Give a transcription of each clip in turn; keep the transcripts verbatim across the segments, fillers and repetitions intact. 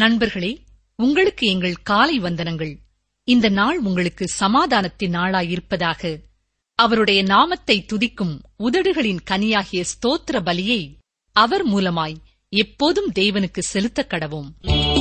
நண்பர்களே, உங்களுக்கு எங்கள் காலை வந்தனங்கள். இந்த நாள் உங்களுக்கு சமாதானத்தின் நாளாயிருப்பதாக. அவருடைய நாமத்தை துதிக்கும் உதடுகளின் கனியாகிய ஸ்தோத்திர பலியை அவர் மூலமாய் எப்போதும் தேவனுக்கு செலுத்தக் கடவோம்.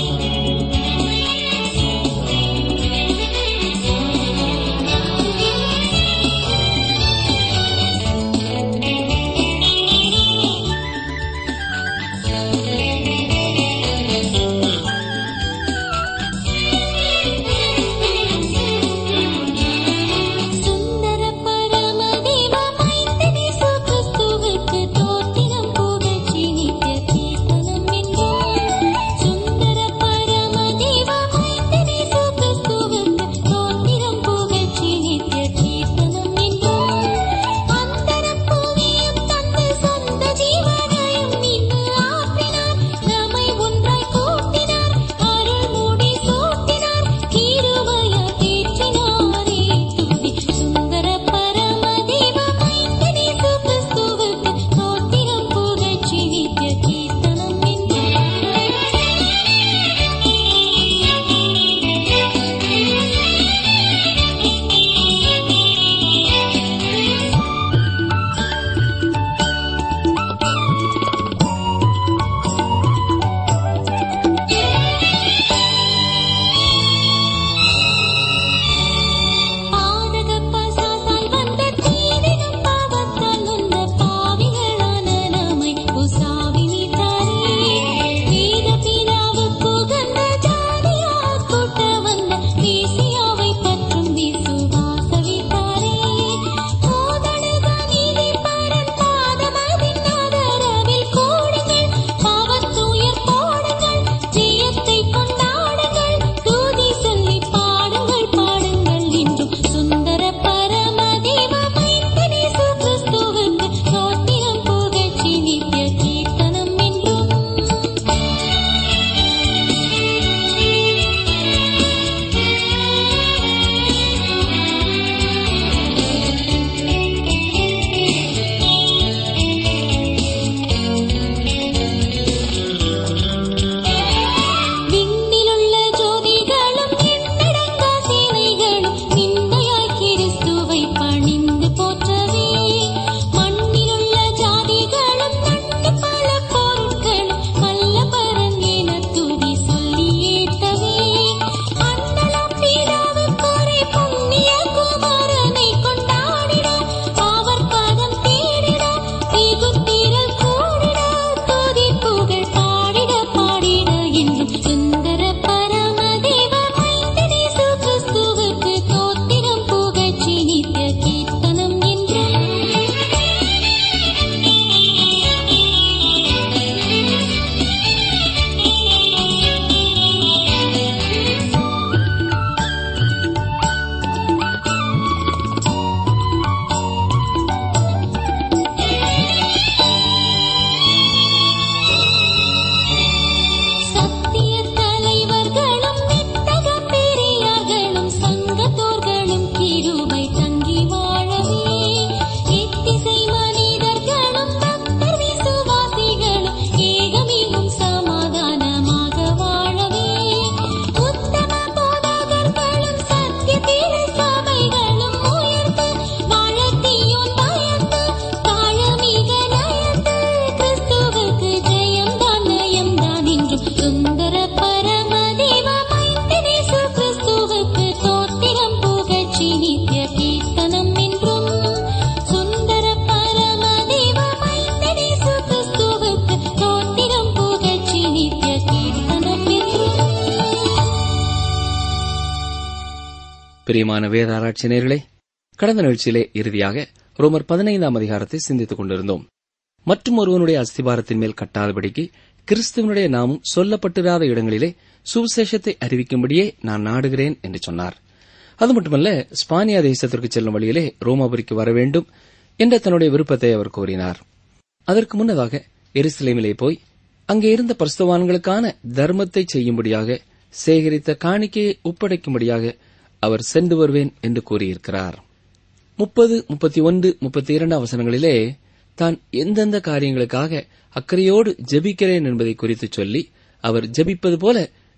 பிரியமான வேத ஆராய்ச்சியர்களே, கடந்த நிகழ்ச்சியிலே இறுதியாக ரோமர் பதினைந்தாம் அதிகாரத்தை சிந்தித்துக் கொண்டிருந்தோம். மற்றும் ஒருவனுடைய அஸ்திபாரத்தின் மேல் கட்டாதபடிக்கு கிறிஸ்துவனுடைய நாமும் சொல்லப்பட்டிராத இடங்களிலே சுவிசேஷத்தை அறிவிக்கும்படியே நான் நாடுகிறேன் என்று சொன்னார். அது மட்டுமல்ல, ஸ்பானியா தேசத்திற்கு செல்லும் வழியிலே ரோமாபுரிக்கு வர வேண்டும் என்ற தன்னுடைய விருப்பத்தை அவர் கோரினார். அதற்கு முன்னதாக எருசலேமிலே போய் அங்கே இருந்த பரிசுத்தவான்களுக்கான தர்மத்தை செய்யும்படியாக சேகரித்த காணிக்கையை ஒப்படைக்கும்படியாக அவர் சென்று வருவேன் என்று கூறியிருக்கிறார். முப்பது முப்பத்தி ஒன்று முப்பத்தி இரண்டாம் வசனங்களிலே தான் எந்தெந்த காரியங்களுக்காக அக்கறையோடு ஜெபிக்கிறேன் என்பதை குறித்து சொல்லி, அவர் ஜெபிப்பது போல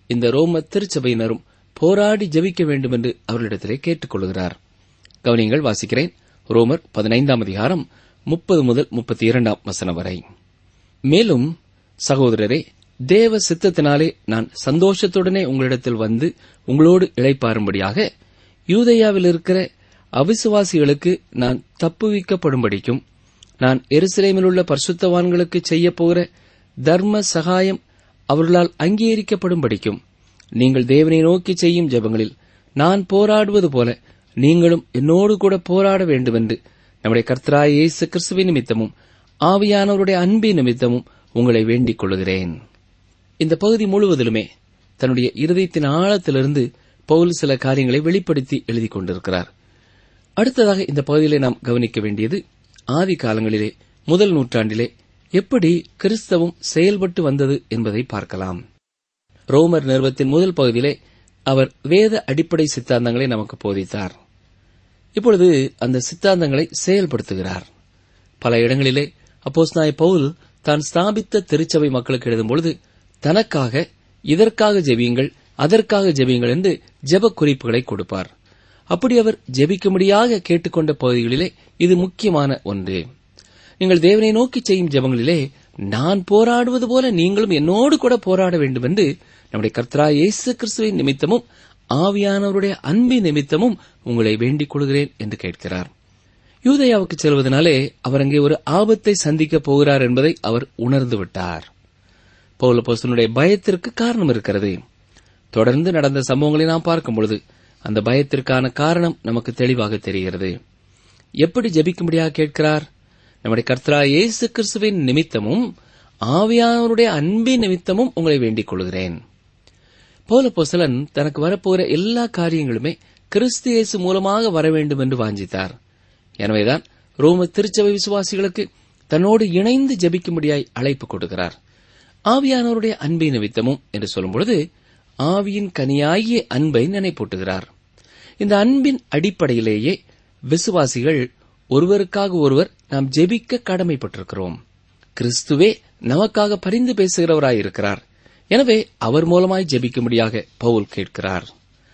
இந்த ரோம திருச்சபையினரும் போராடி ஜெபிக்க வேண்டும் என்று அவர்களிடத்திலே கேட்டுக் கொள்கிறார். கவனியங்கள், வாசிக்கிறேன். ரோமர் பதினைந்தாம் அதிகாரம் முப்பது முதல் முப்பத்தி இரண்டாம் வசனம் வரை. மேலும் சகோதரரே, தேவ சித்தத்தினாலே நான் சந்தோஷத்துடனே உங்களிடத்தில் வந்து உங்களோடு இளைப்பாரும்படியாக யூதேயாவில் இருக்கிற அவிசுவாசிகளுக்கு நான் தப்புவிக்கப்படும்படிக்கும் நான் எருசலேமில் உள்ள பரிசுத்தவான்களுக்கு செய்யப்போகிற தர்ம சகாயம் அவர்களால் அங்கீகரிக்கப்படும்படிக்கும் நீங்கள் தேவனை நோக்கி செய்யும் ஜெபங்களில் நான் போராடுவது போல நீங்களும் என்னோடு கூட போராட வேண்டுமென்று நம்முடைய கர்த்தராகிய இயேசு கிறிஸ்துவின் நிமித்தமும் ஆவியானவருடைய அன்பின் நிமித்தமும் உங்களை வேண்டிக் கொள்கிறேன். இந்த பகுதி முழுவதிலுமே தன்னுடைய இருதயத்தின் ஆழத்திலிருந்து பவுல் சில காரியங்களை வெளிப்படுத்தி எழுதிக் கொண்டிருக்கிறார். அடுத்ததாக இந்த பகுதியிலே நாம் கவனிக்க வேண்டியது, ஆதி காலங்களிலே முதல் நூற்றாண்டிலே எப்படி கிறிஸ்தவம் செயல்பட்டு வந்தது என்பதை பார்க்கலாம். ரோமர் நிறுவத்தின் முதல் பகுதியிலே அவர் வேத அடிப்படை சித்தாந்தங்களை நமக்கு போதித்தார். இப்பொழுது அந்த சித்தாந்தங்களை செயல்படுத்துகிறார். பல இடங்களிலே அப்போஸ்தலனாகிய பவுல் தான் ஸ்தாபித்த திருச்சபை மக்களுக்கு எழுதும்பொழுது தனக்காக இதற்காக ஜெபியுங்கள், அதற்காக ஜெபியுங்கள் என்று ஜெப குறிப்புகளை கொடுப்பார். அப்படி அவர் ஜெபிக்கும்படியாக கேட்டுக்கொண்ட பகுதிகளிலே இது முக்கியமான ஒன்று. நீங்கள் தேவனை நோக்கி செய்யும் ஜெபங்களிலே நான் போராடுவது போல நீங்களும் என்னோடு கூட போராட வேண்டும் என்று நம்முடைய கர்த்தராகிய இயேசு கிறிஸ்துவின் நிமித்தமும் ஆவியானவருடைய அன்பின் நிமித்தமும் உங்களை வேண்டிக் கொள்கிறேன் என்று கேட்கிறார். யூதேயாவுக்கு செல்வதனாலே அவர் அங்கே ஒரு ஆபத்தை சந்திக்கப் போகிறார் என்பதை அவர் உணர்ந்து விட்டார். பவுல் அப்போஸ்தலனுடைய பயத்திற்கு காரணம் இருக்கிறது. தொடர்ந்து நடந்த சம்பவங்களை நாம் பார்க்கும்பொழுது அந்த பயத்திற்கான காரணம் நமக்கு தெளிவாக தெரிகிறது. எப்படி ஜெபிக்கும்படியாக கேட்கிறார்? நம்முடைய கர்த்தராகிய இயேசு கிறிஸ்துவின் நிமித்தமும் ஆவியானவருடைய அன்பின் நிமித்தமும் உங்களை வேண்டிக் கொள்கிறேன். பவுல் அப்போஸ்தலன் தனக்கு வரப்போகிற எல்லா காரியங்களுமே கிறிஸ்து இயேசு மூலமாக வர வேண்டும் என்று வாஞ்சித்தார். எனவேதான் ரோம திருச்சபை விசுவாசிகளுக்கு தன்னோடு இணைந்து ஜெபிக்கும்படியாய் அழைப்பு கொடுக்கிறார். ஆவியானவருடைய அன்பின் நிமித்தமும் என்று சொல்லும்பொழுது ஆவியின் கனியாகிய அன்பை நினைப்பூட்டுகிறார். இந்த அன்பின் அடிப்படையிலேயே விசுவாசிகள் ஒருவருக்காக ஒருவர் நாம் ஜெபிக்க கடமைப்பட்டிருக்கிறோம். கிறிஸ்துவே நமக்காக பரிந்து பேசுகிறவராயிருக்கிறார். எனவே அவர் மூலமாய் ஜெபிக்கும்படியாக பவுல் கேட்கிறார்.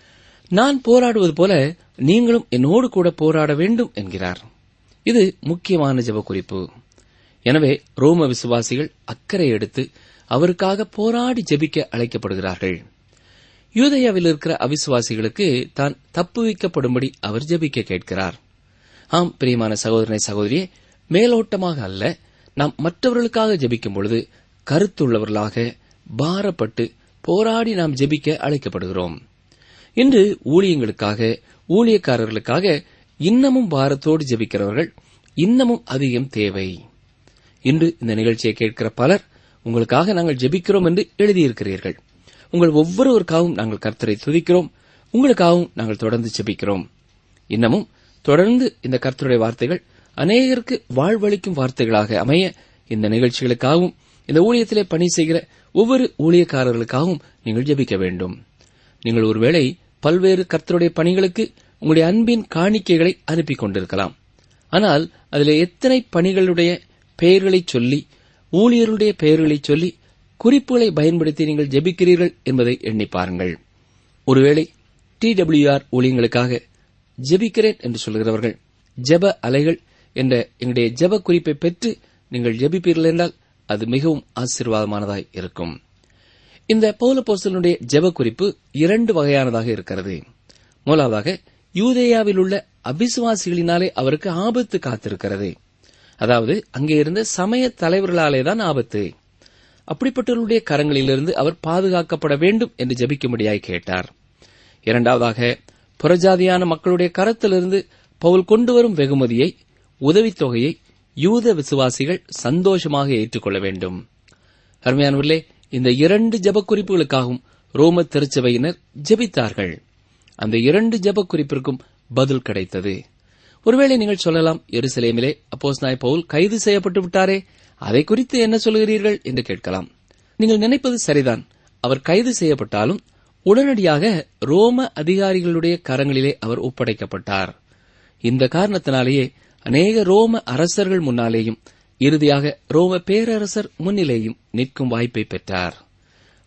நான் போராடுவது போல நீங்களும் என்னோடு கூட போராட வேண்டும் என்கிறார். இது முக்கியமான ஜெப குறிப்பு. எனவே ரோம விசுவாசிகள் அக்கறை எடுத்து அவருக்காக போராடி ஜெபிக்க அழைக்கப்படுகிறார்கள். யூதேயாவில் இருக்கிற அவிசுவாசிகளுக்கு தான் தப்புவிக்கப்படும்படி அவர் ஜெபிக்க கேட்கிறார். ஆம் பிரியமான சகோதரனை சகோதரியே, மேலோட்டமாக அல்ல, நாம் மற்றவர்களுக்காக ஜெபிக்கும் பொழுது கருத்துள்ளவர்களாக பாரப்பட்டு போராடி நாம் ஜெபிக்க அழைக்கப்படுகிறோம். இன்று ஊழியங்களுக்காக ஊழியக்காரர்களுக்காக இன்னமும் பாரத்தோடு ஜெபிக்கிறவர்கள் இன்னமும் அதிகம் தேவை. இன்று இந்த நிகழ்ச்சியை கேட்கிற பலர் உங்களுக்காக நாங்கள் ஜெபிக்கிறோம் என்று எழுதியிருக்கிறீர்கள். உங்கள் ஒவ்வொருவருக்காகவும் நாங்கள் கர்த்தரை துதிக்கிறோம், உங்களுக்காகவும் நாங்கள் தொடர்ந்து ஜெபிக்கிறோம். இன்னமும் தொடர்ந்து இந்த கர்த்தருடைய வார்த்தைகள் அநேகருக்கு வாழ்வளிக்கும் வார்த்தைகளாக அமைய இந்த நிகழ்ச்சிகளுக்காகவும் இந்த ஊழியத்திலே பணி செய்கிற ஒவ்வொரு ஊழியக்காரர்களுக்காகவும் நீங்கள் ஜெபிக்க வேண்டும். நீங்கள் ஒருவேளை பல்வேறு கர்த்தருடைய பணிகளுக்கு உங்களுடைய அன்பின் காணிக்கைகளை அனுப்பிக் கொண்டிருக்கலாம். ஆனால் அதிலே எத்தனை பணிகளுடைய பெயர்களை சொல்லி ஊழியர்களுடைய பெயர்களை சொல்லி குறிப்புகளை பயன்படுத்தி நீங்கள் ஜெபிக்கிறீர்கள் என்பதை எண்ணி பாருங்கள். ஒருவேளை டி டபிள்யூ ஆர் ஊழியங்களுக்காக ஜெபிக்கிறேன் என்று சொல்கிறவர்கள் ஜெப அலைகள் என்ற எங்களுடைய ஜெப குறிப்பை பெற்று நீங்கள் ஜெபிப்பீர்கள் என்றால் அது மிகவும் ஆசீர்வாதமானதாய் இருக்கும். இந்த பவுல் அப்போஸ்தலனுடைய ஜெப குறிப்பு இரண்டு வகையானதாக இருக்கிறது. முதலாவதாக யூதேயாவில் உள்ள அபிசுவாசிகளினாலே அவருக்கு ஆபத்து காத்திருக்கிறது. அதாவது அங்கே இருந்த சமய தலைவர்களாலேதான் ஆபத்து. அப்படிப்பட்டவர்களுடைய கரங்களிலிருந்து அவர் பாதுகாக்கப்பட வேண்டும் என்று ஜெபிக்கும்படியாய் கேட்டார். இரண்டாவதாக புறஜாதியான மக்களுடைய கரத்திலிருந்து பவுல் கொண்டு வரும் வெகுமதியை, உதவித்தொகையை யூத விசுவாசிகள் சந்தோஷமாக ஏற்றுக்கொள்ள வேண்டும். அருமையானவர்களே, இந்த இரண்டு ஜெப குறிப்புகளுக்காகவும் ரோம திருச்சபையினர் ஜெபித்தார்கள். அந்த இரண்டு ஜெப குறிப்பிற்கும் பதில் கிடைத்தது. ஒருவேளை நீங்கள் சொல்லலாம், எருசலேமிலே அப்போஸ்தலனாகிய பவுல் கைது செய்யப்பட்டு விட்டாரே, அதை குறித்து என்ன சொல்கிறீர்கள் என்று கேட்கலாம். நீங்கள் நினைப்பது சரிதான். அவர் கைது செய்யப்பட்டாலும் உடனடியாக ரோம அதிகாரிகளுடைய கரங்களிலே அவர் ஒப்படைக்கப்பட்டார். இந்த காரணத்தினாலேயே அநேக ரோம அரசர்கள் முன்னாலேயும் இறுதியாக ரோம பேரரசர் முன்னிலேயும் நிற்கும் வாய்ப்பை பெற்றார்.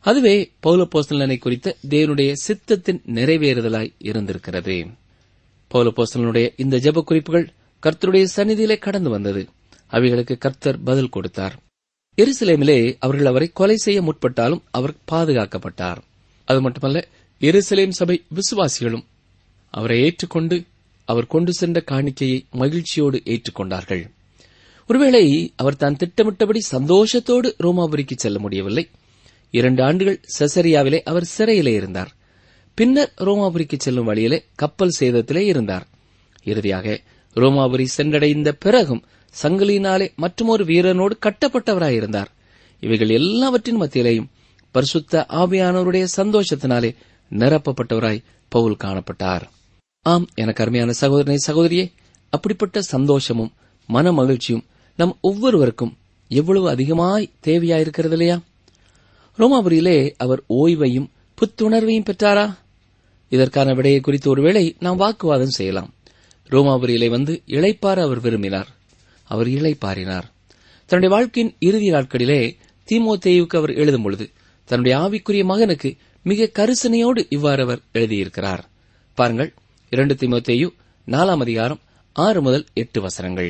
அதுவே பவுலப்போஸ்தலனை குறித்த தேவனுடைய சித்தத்தின் நிறைவேறுதலாய் இருந்திருக்கிறது. பவுலப்போஸ்தலனுடைய இந்த ஜெப குறிப்புகள் கர்த்தருடைய சந்நிதியிலே கடந்து வந்தது. அவைகளுக்கு கர்த்தர் பதில் கொடுத்தார். எருசலேமிலே அவர்கள் அவரை கொலை செய்ய முற்பட்டாலும் அவர் பாதுகாக்கப்பட்டார். அது மட்டுமல்ல, எருசலேம் சபை விசுவாசிகளும் அவரை ஏற்றுக்கொண்டு அவர் கொண்டு சென்ற காணிக்கையை மகிழ்ச்சியோடு ஏற்றுக்கொண்டார்கள். ஒருவேளை அவர் தான் திட்டமிட்டபடி சந்தோஷத்தோடு ரோமாபுரிக்கு செல்ல முடியவில்லை. இரண்டு ஆண்டுகள் செசரியாவிலே அவர் சிறையிலே இருந்தார். பின்னர் ரோமாபுரிக்கு செல்லும் வழியிலே கப்பல் சேதத்திலே இருந்தார். இறுதியாக ரோமாபுரி சென்றடைந்த பிறகும் சங்கிலியினாலே மற்றொரு வீரனோடு கட்டப்பட்டவராயிருந்தார். இவைகள் எல்லாவற்றின் மத்தியிலேயும் பரிசுத்த ஆவியானவருடைய சந்தோஷத்தினாலே நிரப்பப்பட்டவராய் பவுல் காணப்பட்டார். ஆம், எனக்கு அருமையான சகோதரனே, சகோதரியே, அப்படிப்பட்ட சந்தோஷமும் மன மகிழ்ச்சியும் நம் ஒவ்வொருவருக்கும் எவ்வளவு அதிகமாய் தேவையாயிருக்கிறது இல்லையா? ரோமாபுரியிலே அவர் ஓய்வையும் புத்துணர்வையும் பெற்றாரா? இதற்கான விடையை குறித்து ஒருவேளை நாம் வாக்குவாதம் செய்யலாம். ரோமாபுரியிலே வந்து இளைப்பார அவர் விரும்பினார். அவர் இளைப்பாறினார். தன்னுடைய வாழ்க்கையின் இறுதி நாட்களிலே தீமோத்தேயுவுக்கு அவர் எழுதும் பொழுது தன்னுடைய ஆவிக்குரிய மகனுக்கு மிக கரிசனையோடு இவ்வாறு அவர் எழுதியிருக்கிறார். பாருங்கள், இரண்டு தீமோத்தேயு நாலாம் அதிகாரம் ஆறு முதல் எட்டு வசனங்கள்.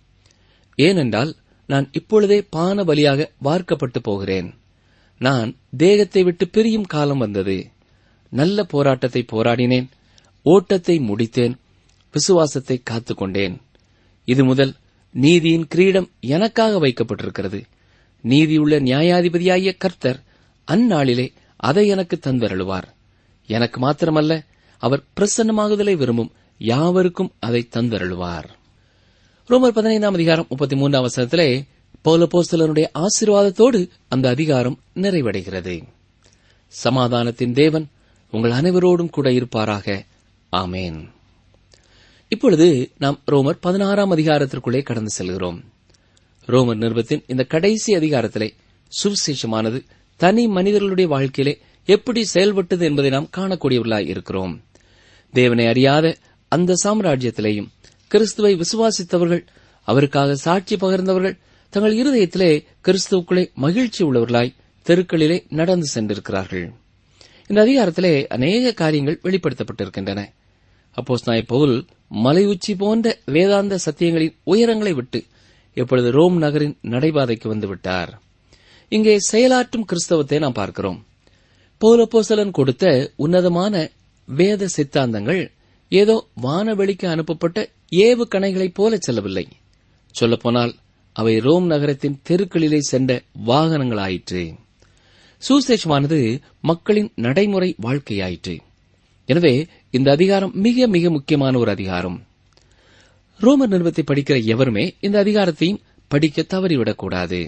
ஏனென்றால் நான் இப்பொழுதே பான பலியாக வார்க்கப்பட்டு போகிறேன். நான் தேகத்தை விட்டு பிரியும் காலம் வந்தது. நல்ல போராட்டத்தை போராடினேன், ஓட்டத்தை முடித்தேன், விசுவாசத்தை காத்துக்கொண்டேன். இது முதல் நீதியின் கிரீடம் எனக்காக வைக்கப்பட்டிருக்கிறது. நீதியுள்ள நியாயாதிபதியாகிய கர்த்தர் அந்நாளிலே அதை எனக்கு தந்தருளுவார். எனக்கு மாத்திரமல்ல, அவர் பிரசன்னமாகுதலை விரும்பும் யாவருக்கும் அதை தந்தருளுவார். ரோமர் பதினைந்தாம் அதிகாரம் முப்பத்தி மூன்றாம் வசனத்திலே பவுலப்போஸ்தலனுடைய ஆசீர்வாதத்தோடு அந்த அதிகாரம் நிறைவடைகிறது. சமாதானத்தின் தேவன் உங்கள் அனைவரோடும் கூட இருப்பாராக. ஆமேன். இப்பொழுது நாம் ரோமர் பதினாறாம் அதிகாரத்திற்குள்ளே கடந்து செல்கிறோம். ரோமர் நிருபத்தின் இந்த கடைசி அதிகாரத்திலே சுவிசேஷமானது தனி மனிதர்களுடைய வாழ்க்கையிலே எப்படி செயல்பட்டது என்பதை நாம் காணக்கூடியவர்களாய் இருக்கிறோம். தேவனை அறியாத அந்த சாம்ராஜ்யத்திலேயும் கிறிஸ்துவை விசுவாசித்தவர்கள், அவருக்காக சாட்சி பகிர்ந்தவர்கள் தங்கள் இருதயத்திலே கிறிஸ்துவுக்குள்ளே மகிழ்ச்சி உள்ளவர்களாய் தெருக்களிலே நடந்து சென்றிருக்கிறார்கள். இந்த அதிகாரத்திலே அநேக காரியங்கள் வெளிப்படுத்தப்பட்டிருக்கின்றன. அப்போஸ்தலனாகிய பவுல் மலை உச்சி போன்ற வேதாந்த சத்தியங்களின் உயரங்களை விட்டு எப்பொழுது ரோம் நகரின் நடைபாதைக்கு வந்துவிட்டார். இங்கே செயலாற்றும் கிறிஸ்தவத்தை நாம் பார்க்கிறோம். பவுல் அப்போஸ்தலன் கொடுத்த உன்னதமான வேத சித்தாந்தங்கள் ஏதோ வானவெளிக்கு அனுப்பப்பட்ட ஏவு கணைகளைப் போல செல்லவில்லை. சொல்லப்போனால் அவை ரோம் நகரத்தின் தெருக்களிலே சென்ற வாகனங்களாயிற்று. சுவிசேஷமானது மக்களின் நடைமுறை வாழ்க்கையாயிற்று. எனவே இந்த அதிகாரம் மிக மிக முக்கியமான ஒரு அதிகாரம். ரோமர் நிருபத்தை படிக்கிற எவருமே இந்த அதிகாரத்தையும் படிக்க தவறிவிடக்கூடாது.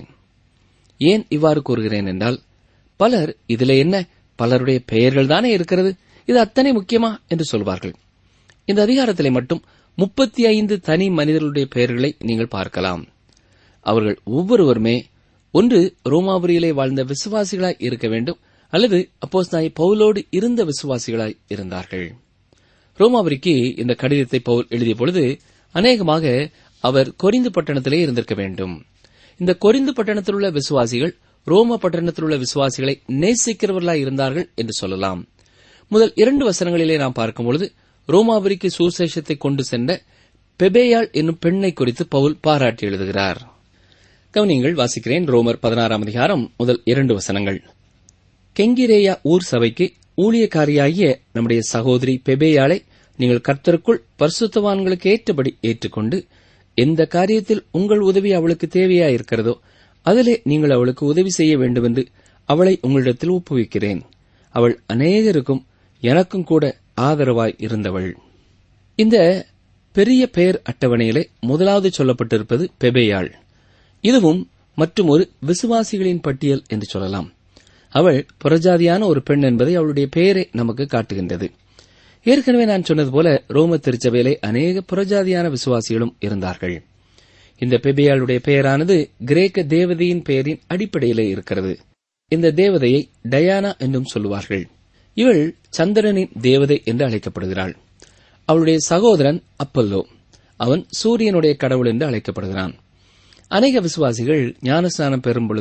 ஏன் இவ்வாறு கூறுகிறேன் என்றால், பலர் இதிலே என்ன, பலருடைய பெயர்கள் தானே இருக்கிறது, இது அத்தனை முக்கியமா என்று சொல்வார்கள். இந்த அதிகாரத்திலே மட்டும் முப்பத்தி ஐந்து தனி மனிதர்களுடைய பெயர்களை நீங்கள் பார்க்கலாம். அவர்கள் ஒவ்வொருவருமே ஒன்று ரோமாபுரியிலே வாழ்ந்த விசுவாசிகளாய் இருக்க வேண்டும், அல்லது அப்போஸ்தலனாகிய பவுலோடு இருந்த விசுவாசிகளாய் இருந்தார்கள். ரோமாபுரிக்கு இந்த கடிதத்தை பவுல் எழுதிய பொழுது அநேகமாக அவர் கொரிந்து பட்டணத்திலே இருந்திருக்க வேண்டும். இந்த கொரிந்து பட்டணத்தில் உள்ள விசுவாசிகள் ரோம பட்டணத்தில் உள்ள விசுவாசிகளை நேசிக்கிறவர்களாய் இருந்தார்கள் என்று சொல்லலாம். முதல் இரண்டு வசனங்களிலே நாம் பார்க்கும்பொழுது ரோமாபுரிக்கு சுவிசேஷத்தை கொண்டு சென்ற பெபேயாள் என்னும் பெண்ணை குறித்து பவுல் பாராட்டி எழுதுகிறார். கவனியங்கள், வாசிக்கிறேன். ரோமர் பதினாறாம் அதிகாரம் முதல் இரண்டு வசனங்கள். கெங்கிரேயா ஊர் சபைக்கு ஊழியக்காரியாகிய நம்முடைய சகோதரி பெபேயாளை நீங்கள் கர்த்தருக்குள் பரிசுத்தவான்களுக்கு ஏற்றபடி ஏற்றுக்கொண்டு, எந்த காரியத்தில் உங்கள் உதவி அவளுக்கு தேவையாயிருக்கிறதோ அதிலே நீங்கள் அவளுக்கு உதவி செய்ய வேண்டுமென்று அவளை உங்களிடத்தில் ஒப்புவிக்கிறேன். அவள் அநேகருக்கும் எனக்கும் கூட ஆதரவாய் இருந்தவள். இந்த பெரிய பெயர் அட்டவணையிலே முதலாவது சொல்லப்பட்டிருப்பது பெபேயாள். இதுவும் மற்றும் ஒரு விசுவாசிகளின் பட்டியல் என்று சொல்லலாம். அவள் புறஜாதியான ஒரு பெண் என்பதை அவளுடைய பெயரை நமக்கு காட்டுகின்றது. ஏற்கனவே நான் சொன்னது போல ரோம திருச்சபையிலே அநேக புறஜாதியான விசுவாசிகளும் இருந்தார்கள். இந்த பெபேயாளுடைய பெயரானது கிரேக்க தேவதையின் பெயரின் அடிப்படையிலே இருக்கிறது. இந்த தேவதையை டயானா என்றும் சொல்லுவார்கள். இவள் சந்திரனின் தேவதை என்று அழைக்கப்படுகிறாள். அவளுடைய சகோதரன் அப்பல்லோ, அவன் சூரியனுடைய கடவுள் என்று அழைக்கப்படுகிறான். அநேக விசுவாசிகள் ஞானஸ்நானம் பெறும் பொழுது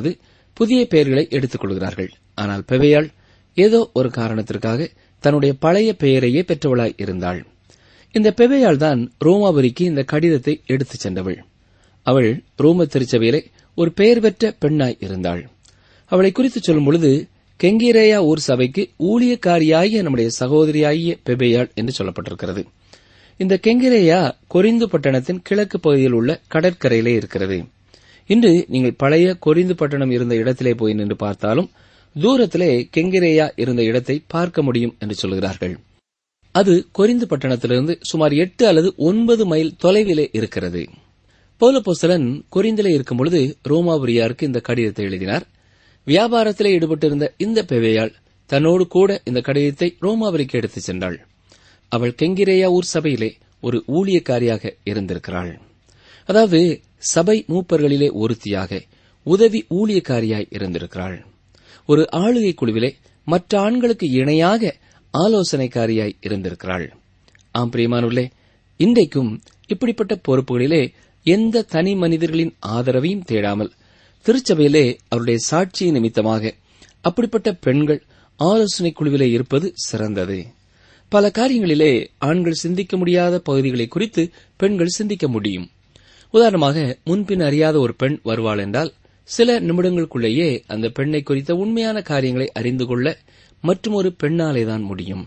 புதிய பெயர்களை எடுத்துக் கொள்கிறார்கள். ஆனால் பெபேயாள் ஏதோ ஒரு காரணத்திற்காக தன்னுடைய பழைய பெயரையே பெற்றவளாய் இருந்தாள். இந்த பெபேயாள் தான் ரோமாபுரிக்கு இந்த கடிதத்தை எடுத்துச் சென்றவள். அவள் ரோம திருச்சபையிலே ஒரு பெயர் பெற்ற பெண்ணாய் இருந்தாள். அவளை குறித்து சொல்லும் பொழுது கெங்கிரேயா ஊர் சபைக்கு ஊழியக்காரியாகிய நம்முடைய சகோதரியாகிய பெபேயாள் என்று சொல்லப்பட்டிருக்கிறது. இந்த கெங்கிரேயா கொரிந்து பட்டணத்தின் கிழக்கு பகுதியில் உள்ள கடற்கரையிலே இருக்கிறது. இன்று நீங்கள் பழைய கொரிந்து பட்டணம் இருந்த இடத்திலே போய் நின்று பார்த்தாலும் தூரத்திலே கெங்கிரேயா இருந்த இடத்தை பார்க்க முடியும் என்று சொல்கிறார்கள். அது கொரிந்து பட்டணத்திலிருந்து சுமார் எட்டு அல்லது ஒன்பது மைல் தொலைவிலே இருக்கிறது. பவுலப்போஸ்தலன் கொரிந்திலே இருக்கும் பொழுது ரோமாபுரியாருக்கு இந்த கடிதத்தை எழுதினார். வியாபாரத்திலே ஈடுபட்டிருந்த இந்த பெபேயாள் தன்னோடு கூட இந்த கடிதத்தை ரோமாபுரிக்கு எடுத்துச் சென்றாள். அவள் கெங்கிரேயா ஊர் சபையிலே ஒரு ஊழியக்காரியாக இருந்திருக்கிறாள். அதாவது சபை மூப்பர்களிலே ஒருத்தியாக உதவி ஊழியக்காரியாய் இருந்திருக்கிறாள். ஒரு ஆளுகை குழுவிலே மற்ற ஆண்களுக்கு இணையாக ஆலோசனைக்காரியாய் இருந்திருக்கிறாள். ஆம் பிரியமானவர்களே, இன்றைக்கும் இப்படிப்பட்ட பொறுப்புகளிலே எந்த தனி மனிதர்களின் ஆதரவையும் தேடாமல் திருச்சபையிலே அவருடைய சாட்சியின் நிமித்தமாக அப்படிப்பட்ட பெண்கள் ஆலோசனை குழுவிலே இருப்பது சிறந்தது. பல காரியங்களிலே ஆண்கள் சிந்திக்க முடியாத பகுதிகளை குறித்து பெண்கள் சிந்திக்க முடியும். உதாரணமாக, முன்பின் அறியாத ஒரு பெண் வருவாள் என்றால் சில நிமிடங்களுக்குள்ளேயே அந்த பெண்ணை குறித்த உண்மையான காரியங்களை அறிந்து கொள்ள மற்றும் ஒரு பெண்ணாலேதான் முடியும்.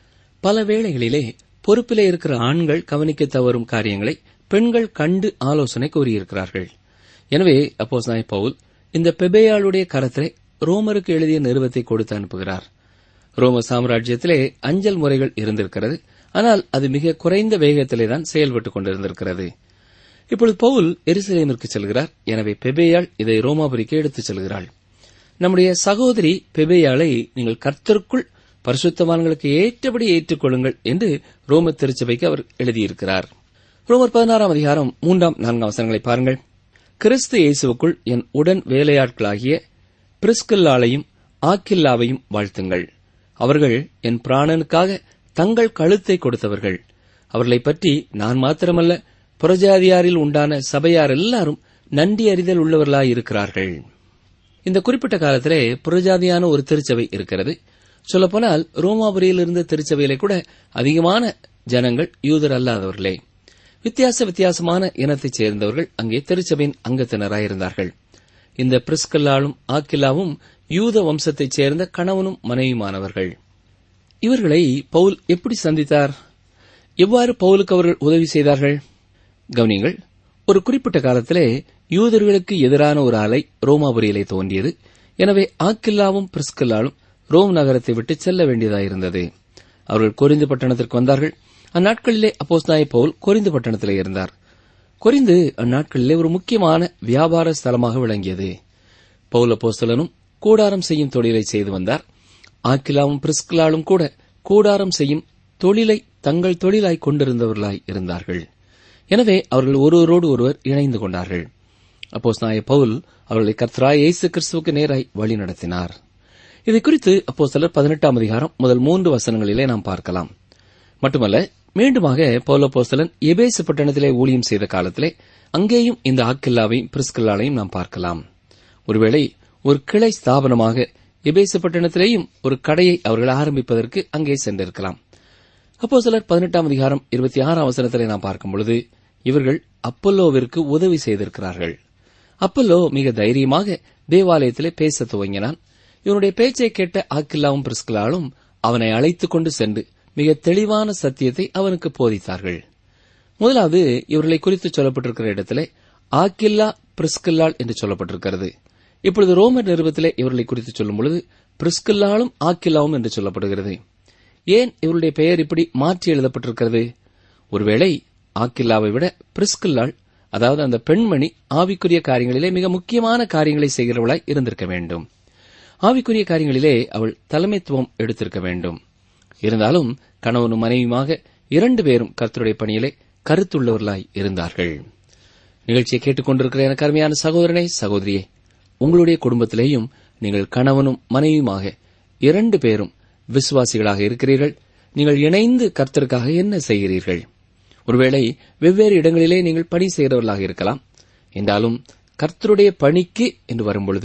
பல வேளைகளிலே பொறுப்பிலே இருக்கிற ஆண்கள் கவனிக்க தவறும் காரியங்களை பெண்கள் கண்டு ஆலோசனை கூறியிருக்கிறார்கள். எனவே அப்போஸ்தலனாகிய பவுல் இந்த பெபேயாளுடைய கரத்திலே ரோமருக்கு எழுதிய நிருபத்தை கொடுத்து அனுப்புகிறார். ரோம சாம்ராஜ்யத்திலே அஞ்சல் முறைகள் இருந்திருக்கிறது. ஆனால் அது மிக குறைந்த வேகத்திலேதான் செயல்பட்டுக் கொண்டிருந்திருக்கிறது. இப்பொழுது பவுல் எருசலேமிற்கு செல்கிறார். எனவே பெபேயாள் இதை ரோமாபுரிக்கு எடுத்துச் செல்கிறாள். நம்முடைய சகோதரி பெபேயாளை நீங்கள் கர்த்தருக்குள் பரிசுத்தவான்களுக்கு ஏற்றபடி ஏற்றுக்கொள்ளுங்கள் என்று ரோம திருச்சபைக்கு அவர் எழுதியிருக்கிறார். ரோமர் பதினாறாம் அதிகாரம் மூன்றாம் நான்காம் வசனங்களை பாருங்கள். கிறிஸ்து இயேசுவுக்குள் என் உடன் வேலையாட்களாகிய பிரிஸ்கில்லாளையும் ஆக்கில்லாவையும் வாழ்த்துங்கள். அவர்கள் என் பிராணனுக்காக தங்கள் கழுத்தை கொடுத்தவர்கள். அவர்களைப் பற்றி நான் மாத்திரமல்ல, புறஜாதியாரில் உண்டான சபையார் எல்லாரும் நன்றி அறிதல் உள்ளவர்களாயிருக்கிறார்கள். இந்த குறிப்பிட்ட காலத்திலே புறஜாதியான ஒரு திருச்சபை இருக்கிறது. சொல்லப்போனால் ரோமாபுரியில் இருந்த திருச்சபையிலே கூட அதிகமான ஜனங்கள் யூதர் அல்லாதவர்களே. வித்தியாச வித்தியாசமான இனத்தைச் சேர்ந்தவர்கள் அங்கே திருச்சபையின் அங்கத்தினராயிருந்தார்கள். இந்த பிரிஸ்கில்லாலும் ஆக்கில்லாவும் யூத வம்சத்தைச் சேர்ந்த கணவனும் மனைவியுமானவர்கள். இவர்களை பவுல் எப்படி சந்தித்தார்? எவ்வாறு பவுலுக்கு அவர்கள் உதவி செய்தார்கள்? கவனியங்கள். ஒரு குறிப்பிட்ட காலத்திலே யூதர்களுக்கு எதிரான ஒரு அலை ரோமாபுரியிலே தோன்றியது. எனவே ஆக்கில்லாவும் பிரிஸ்கில்லாலும் ரோம் நகரத்தை விட்டு செல்ல வேண்டியதாயிருந்தது. அவர்கள் கொரிந்து பட்டணத்திற்கு வந்தார்கள். அந்நாட்களிலே அப்போஸ்தலனாகிய பவுல் கொரிந்து பட்டணத்திலே இருந்தார். கொரிந்து அந்நாட்களிலே ஒரு முக்கியமான வியாபார ஸ்தலமாக விளங்கியது. பவுல் அப்போஸ்தலனும் கூடாரம் செய்யும் தொழிலை செய்து வந்தார். ஆக்கிலாவும் பிரிஸ்கில்லாலும் கூட கூடாரம் செய்யும் தொழிலை தங்கள் தொழிலாய் கொண்டிருந்தவர்களாய் இருந்தார்கள். எனவே அவர்கள் ஒருவரோடு ஒருவர் இணைந்து கொண்டார்கள். அப்போஸ்தலனாகிய பவுல் அவர்களை கர்த்தராகிய இயேசு கிறிஸ்துவுக்கு நேராய் வழி நடத்தினார். இதை குறித்து அப்போஸ்தலர் பதினெட்டாம் அதிகாரம் முதல் மூன்று வசனங்களிலே நாம் பார்க்கலாம். மட்டுமல்ல, மீண்டுமாக பவுல் அப்போஸ்தலன் எபேசு பட்டணத்திலே ஊழியம் செய்த காலத்திலே அங்கேயும் இந்த ஆக்கில்லாவையும் பிரிஸ்கில்லாளையும் நாம் பார்க்கலாம். ஒருவேளை ஒரு கிளை ஸ்தாபனமாக எபேசு பட்டணத்திலேயும் ஒரு கடையை அவர்கள் ஆரம்பிப்பதற்கு அங்கே சென்றிருக்கலாம். அப்போஸ்தலர் பதினெட்டாம் அதிகாரம் இருபத்தி ஆறாம் வசனத்திலே நாம் பார்க்கும் பொழுது இவர்கள் அப்பல்லோவிற்கு உதவி செய்திருக்கிறார்கள். அப்பல்லோ மிக தைரியமாக தேவாலயத்திலே பேச துவங்கினான். இவனுடைய பேச்சை கேட்ட ஆக்கில்லாவும் பிரிஸ்கில்லாலும் அவனை அழைத்துக் கொண்டு சென்று மிக தெளிவான சத்தியத்தை அவனுக்கு போதித்தார்கள். முதலாவது, இவர்களை குறித்து சொல்லப்பட்டிருக்கிற இடத்திலே ஆக்கில்லா பிரிஸ்கில்லாள் என்று சொல்லப்பட்டிருக்கிறது. இப்பொழுது ரோமர் நிருபத்திலே இவர்களை குறித்து சொல்லும் பொழுது பிரிஸ்கில்லாலும் ஆக்கில்லாவும் என்று சொல்லப்படுகிறது. ஏன் இவருடைய பெயர் இப்படி மாற்றி எழுதப்பட்டிருக்கிறது? ஒருவேளை ஆக்கில்லாவை விட பிரிஸ்கில்லாள், அதாவது அந்த பெண்மணி, ஆவிக்குரிய காரியங்களிலே மிக முக்கியமான காரியங்களை செய்கிறவளாய் இருந்திருக்க வேண்டும். ஆவிக்குரிய காரியங்களிலே அவள் தலைமைத்துவம் எடுத்திருக்க வேண்டும். இருந்தாலும் கணவனும் மனைவியுமாக இரண்டு பேரும் கர்த்தருடைய பணியிலே கருத்துள்ளவர்களாய் இருந்தார்கள். நிகழ்ச்சியை கேட்டுக்கொண்டிருக்கிற எனக்கு அருமையான சகோதரனே, சகோதரியே, உங்களுடைய குடும்பத்திலேயும் நீங்கள் கணவனும் மனைவியுமாக இரண்டு பேரும் விசுவாசிகளாக இருக்கிறீர்கள். நீங்கள் இணைந்து கர்த்தருக்காக என்ன செய்கிறீர்கள்? ஒருவேளை வெவ்வேறு இடங்களிலே நீங்கள் பணி செய்கிறவர்களாக இருக்கலாம். என்றாலும் கர்த்தருடைய பணிக்கு என்று வரும்பொழுது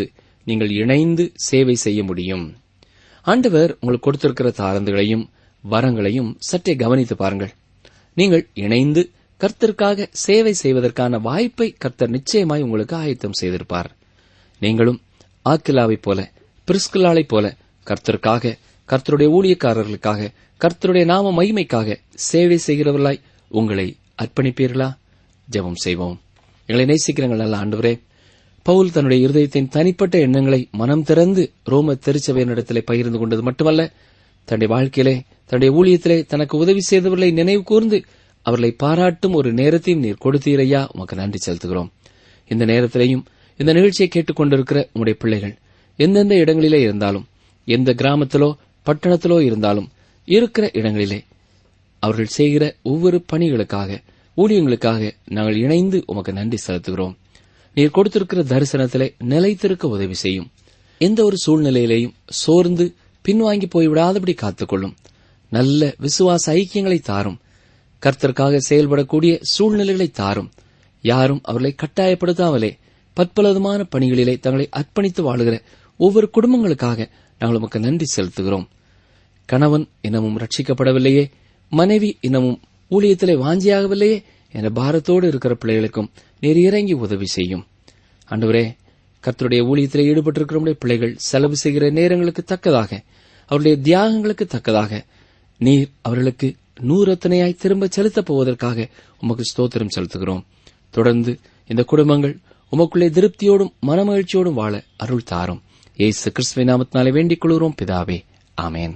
நீங்கள் இணைந்து சேவை செய்ய முடியும். ஆண்டவர் உங்களுக்கு கொடுத்திருக்கிற தாளந்துகளையும் வரங்களையும் சற்றே கவனித்து பாருங்கள். நீங்கள் இணைந்து கர்த்தருக்காக சேவை செய்வதற்கான வாய்ப்பை கர்த்தர் நிச்சயமாய் உங்களுக்கு ஆயத்தம் செய்திருப்பார். நீங்களும் ஆக்கிலாவைப் போல, பிரிஸ்கில்லாளைப் போல கர்த்தருக்காக, கர்த்தருடைய ஊழியக்காரர்களுக்காக, கர்த்தருடைய நாம மகிமைக்காக சேவை செய்கிறவர்களாய் உங்களை அர்ப்பணிப்பீர்களா? ஜெபம் செய்வோம். எங்களை நேசிக்கிறங்கள் நல்ல ஆண்டவரே, பவுல் தன்னுடைய இருதயத்தின் தனிப்பட்ட எண்ணங்களை மனம் திறந்து ரோம திருச்சபையினிடத்திலே பகிர்ந்து கொண்டது மட்டுமல்ல, தன்னுடைய வாழ்க்கையிலே, தன்னுடைய ஊழியத்திலே தனக்கு உதவி செய்தவர்களை நினைவு கூர்ந்து அவர்களை பாராட்டும் ஒரு நேரத்தையும் நீர் கொடுத்தீரையா, உமக்கு நன்றி செலுத்துகிறோம். இந்த நேரத்திலேயும் இந்த நிகழ்ச்சியை கேட்டுக் கொண்டிருக்கிற உம்முடைய பிள்ளைகள் எந்தெந்த இடங்களிலே இருந்தாலும், எந்த கிராமத்திலோ பட்டணத்திலோ இருந்தாலும், இருக்கிற இடங்களிலே அவர்கள் செய்கிற ஒவ்வொரு பணிகளுக்காக, ஊழியங்களுக்காக நாங்கள் இணைந்து உமக்கு நன்றி செலுத்துகிறோம். நீர் கொடுத்திருக்கிற தரிசனத்திலே நிலைத்திருக்க உதவி செய்யும். எந்த ஒரு சூழ்நிலையிலேயும் சோர்ந்து பின்வாங்கி போய்விடாதபடி காத்துக்கொள்ளும். நல்ல விசுவாச ஐக்கியங்களை தாரும். கர்த்தருக்காக செயல்படக்கூடிய சூழ்நிலைகளை தாரும். யாரும் அவர்களை கட்டாயப்படுத்தாமலே பற்பலவிதமான பணிகளிலே தங்களை அர்ப்பணித்து வாழுகிற ஒவ்வொரு குடும்பங்களுக்காக நாங்கள் உமக்கு நன்றி செலுத்துகிறோம். கணவன் இன்னமும் ரட்சிக்கப்படவில்லையே, மனைவி இன்னமும் ஊழியத்திலே வாஞ்சியாகவில்லையே என்ற பாரத்தோடு இருக்கிற பிள்ளைகளுக்கும் நீர் இறங்கி உதவி செய்யும். ஆண்டவரே, கர்த்தருடைய ஊழியத்திலே ஈடுபட்டிருக்கிற பிள்ளைகள் செலவு செய்கிற நேரங்களுக்கு தக்கதாக, அவருடைய தியாகங்களுக்கு தக்கதாக நீர் அவர்களுக்கு நூறத்தனையாய் திரும்ப செலுத்தப் போவதற்காக உமக்கு ஸ்தோத்திரம் செலுத்துகிறோம். தொடர்ந்து இந்த குடும்பங்கள் உமக்குள்ளே திருப்தியோடும் மனமகிழ்ச்சியோடும் வாழ அருள் தாரும். இயேசு கிறிஸ்துவின் நாமத்தினாலே வேண்டிக் கொள்கிறோம் பிதாவே, ஆமென்.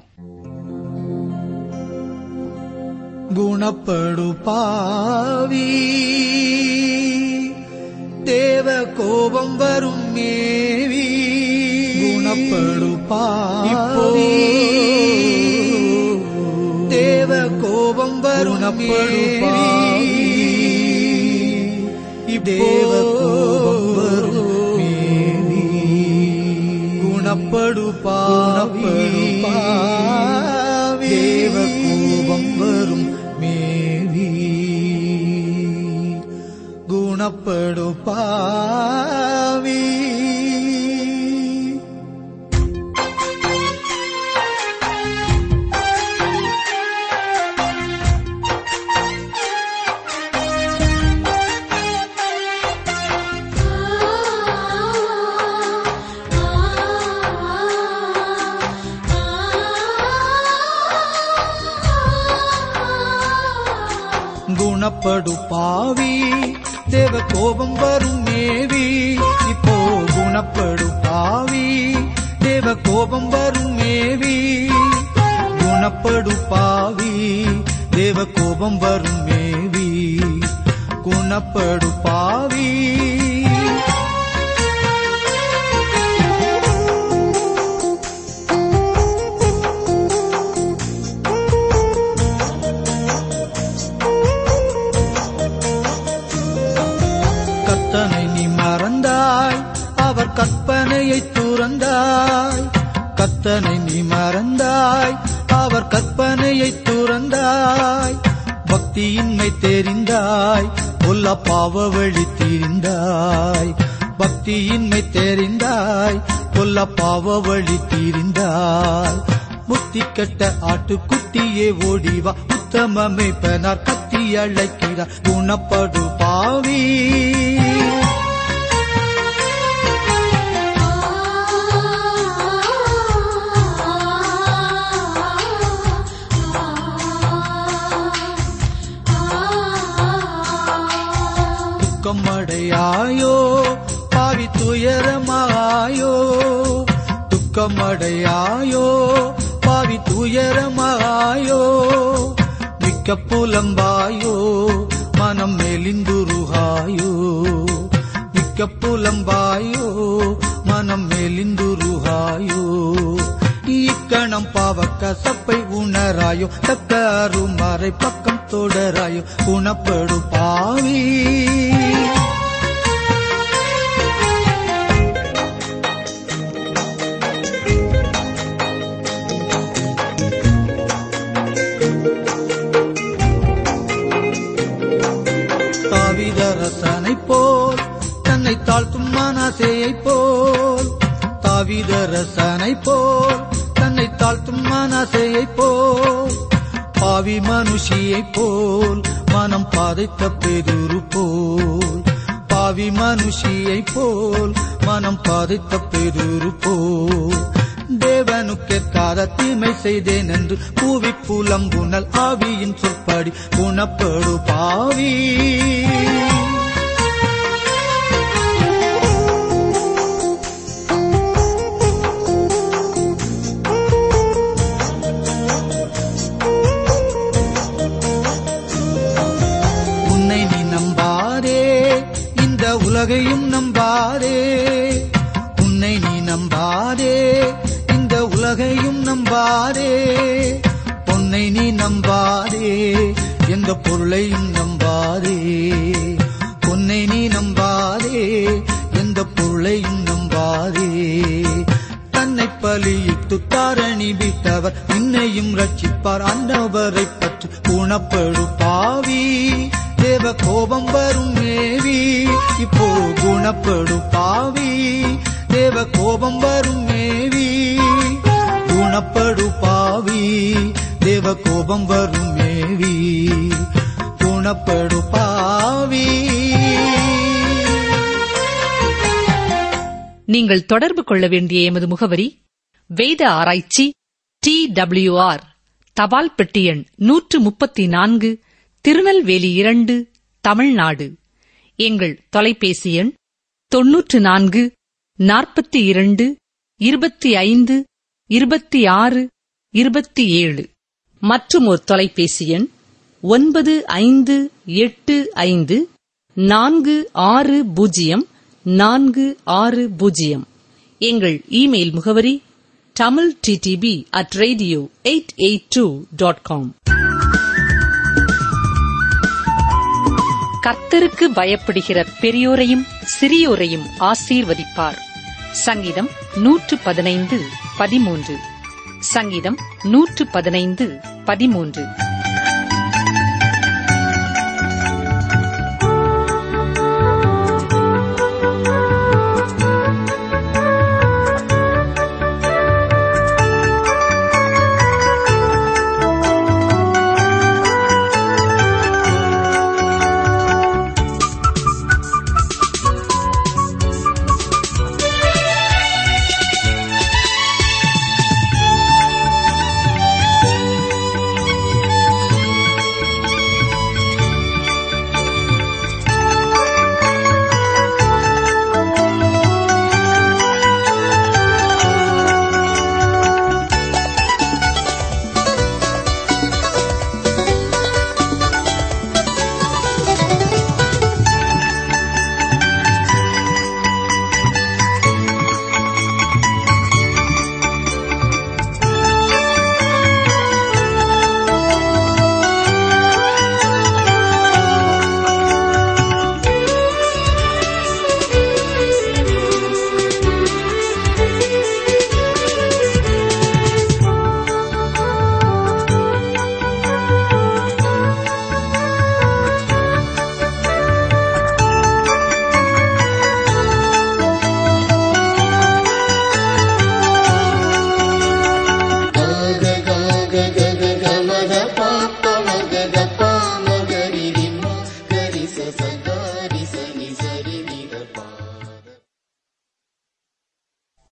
குணப்படு பாவி, தேவ கோபம் வரும் மேவி. குணப்படு பாவி, தேவ கோபம் வரும் மேவி. தேவ கோபம் வரும் மேவி. குணப்படு பாவி, தேவ கோபம் வரும் மேவி. குணப்படு பாவி. குணப்படு பாவி, தேவ கோபம் வரும் மேவி. இப்போ குணப்படு பாவி, தேவ கோபம் வரும் மேவி. குணப்படு பாவி, தேவ கோபம் வரும் மேவி. குணப்படு பாவி. கர்த்தனை நீ மறந்தாய், அவர் கற்பனையை துறந்தாய். கர்த்தனை நீ மறந்தாய், அவர் கற்பனையை துறந்தாய். பக்தியின்மை தெரிந்தாய், பொல்ல பாவ வழி தீர்ந்தாய். பக்தியின்மை தெரிந்தாய், பொல்ல பாவ வழி தீர்ந்தாய். புத்தி கெட்ட ஆட்டுக்குட்டியே ஓடிவா, உத்தமமே பெனார் கத்தி அழைக்கிறார். குணப்படு பாவி. துக்கமடையாயோ பாவி, துயரமாயோ. துக்கமடையாயோ பாவி, துயரமாயோ. மிக்க புலம்பாயோ, மனம் மெலிந்துருகாயோ. மிக்க புலம்பாயோ, மனம் மெலிந்துருகாயோ. இக்கணம் பாவக்க சப்பை உணராயோ, தக்க அருமறை பக்கம் தொடராயோ. குணப்படு பாவி. தாவீதரசனை போல், தன்னை தாழ்த்தும் மனாசேயை போல். தாவீதரசனை போல் தன்னை தாழ்த்தும் மனசையை போல் பாவி மனுஷியை போல் மனம் பாதைத்த பெருரு போல் பாவி மனுஷியை போல் மனம் பாதைத்த பெருரு போல் தேவனுக்கேற்காத தீமை செய்தேன் என்று பூவி புலம்புனல் ஆவியின் சொற்படி குணப்படு பாவி. உன்னை நீ நம்பாதே, இந்த உலகையும் நம்பாதே. உன்னை நீ நம்பாதே, இந்த உலகையும் நம்பாதே. பொன்னை நீ நம்பாதே, எந்த பொருளையும் நம்பாதே. பொன்னை நீ நம்பாதே, எந்த பொருளையும் நம்பாதே. தன்னை பலியிட்டு தாரணி விட்டவர் இன்னையும் ரட்சிப்பார். அந்தவரை பற்றி குணப்படு பாவி, தேவ கோபம் வரும் மேவி. இப்போ குணப்படு பாவி, தேவ கோபம் வரும் மேவி. குணப்படு பாவி, தேவ கோபம் வரும் மேவி. குணப்படு பாவி. நீங்கள் தொடர்பு கொள்ள வேண்டிய எமது முகவரி வேத ஆராய்ச்சி டி டபிள்யூ ஆர் தபால் பெட்டி எண் நூற்று முப்பத்தி நான்கு, திருநெல்வேலி இரண்டு, தமிழ்நாடு. எங்கள் தொலைபேசி எண் தொன்னூற்று நான்கு நாற்பத்தி இரண்டு இருபத்தி ஐந்து இருபத்தி ஆறு இருபத்தி ஏழு. மற்றும் ஒரு தொலைபேசி எண் ஒன்பது ஐந்து எட்டு ஐந்து நான்கு ஆறு பூஜ்ஜியம் நான்கு ஆறு பூஜ்ஜியம். எங்கள் இமெயில் முகவரி Tamil TTP at radio eight eight two dot com. கர்த்தருக்கு பயப்படுகிற பெரியோரையும் சிறியோரையும் ஆசீர்வதிப்பார். சங்கீதம் நூற்று பதினைந்து பதிமூன்று. சங்கீதம் நூற்று பதினைந்து பதிமூன்று.